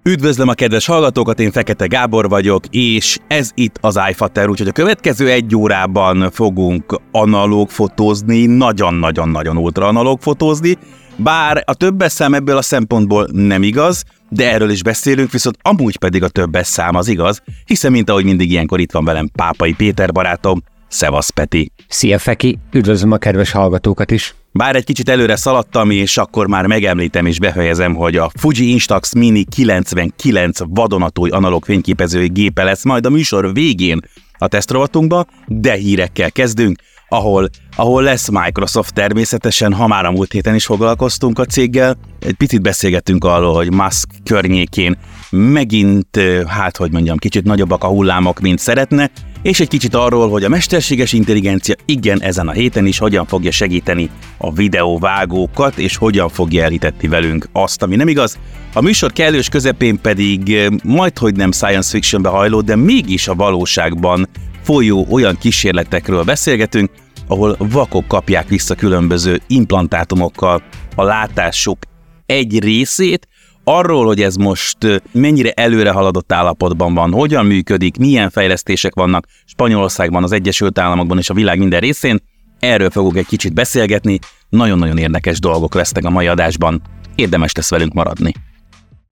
Üdvözlöm a kedves hallgatókat, én Fekete Gábor vagyok, és ez itt az iFater, úgyhogy a következő 1 órában fogunk analóg fotózni, nagyon-nagyon-nagyon ultra analóg fotózni, bár a többes szám ebből a szempontból nem igaz, de erről is beszélünk, viszont amúgy pedig a többes szám az igaz, hiszen mint ahogy mindig ilyenkor itt van velem Pápai Péter barátom. Szevasz, Peti! Szia, Feki! Üdvözlöm a kedves hallgatókat is! Bár egy kicsit előre szaladtam, és akkor már megemlítem és befejezem, hogy a Fuji Instax Mini 99 vadonatúj analóg fényképezői gépe lesz majd a műsor végén a tesztrovatunkba, de hírekkel kezdünk, ahol lesz Microsoft természetesen, ha már a múlt héten is foglalkoztunk a céggel. Egy picit beszélgettünk arról, hogy Musk környékén megint, kicsit nagyobbak a hullámok, mint szeretne, és egy kicsit arról, hogy a mesterséges intelligencia igen ezen a héten is hogyan fogja segíteni a videóvágókat, és hogyan fogja elhitetni velünk azt, ami nem igaz. A műsor kellős közepén pedig majdhogy nem science fictionbe hajló, de mégis a valóságban folyó olyan kísérletekről beszélgetünk, ahol vakok kapják vissza különböző implantátumokkal a látásuk egy részét, arról, hogy ez most mennyire előre haladott állapotban van, hogyan működik, milyen fejlesztések vannak Spanyolországban, az Egyesült Államokban és a világ minden részén, erről fogok egy kicsit beszélgetni, nagyon-nagyon érdekes dolgok lesznek a mai adásban, érdemes lesz velünk maradni.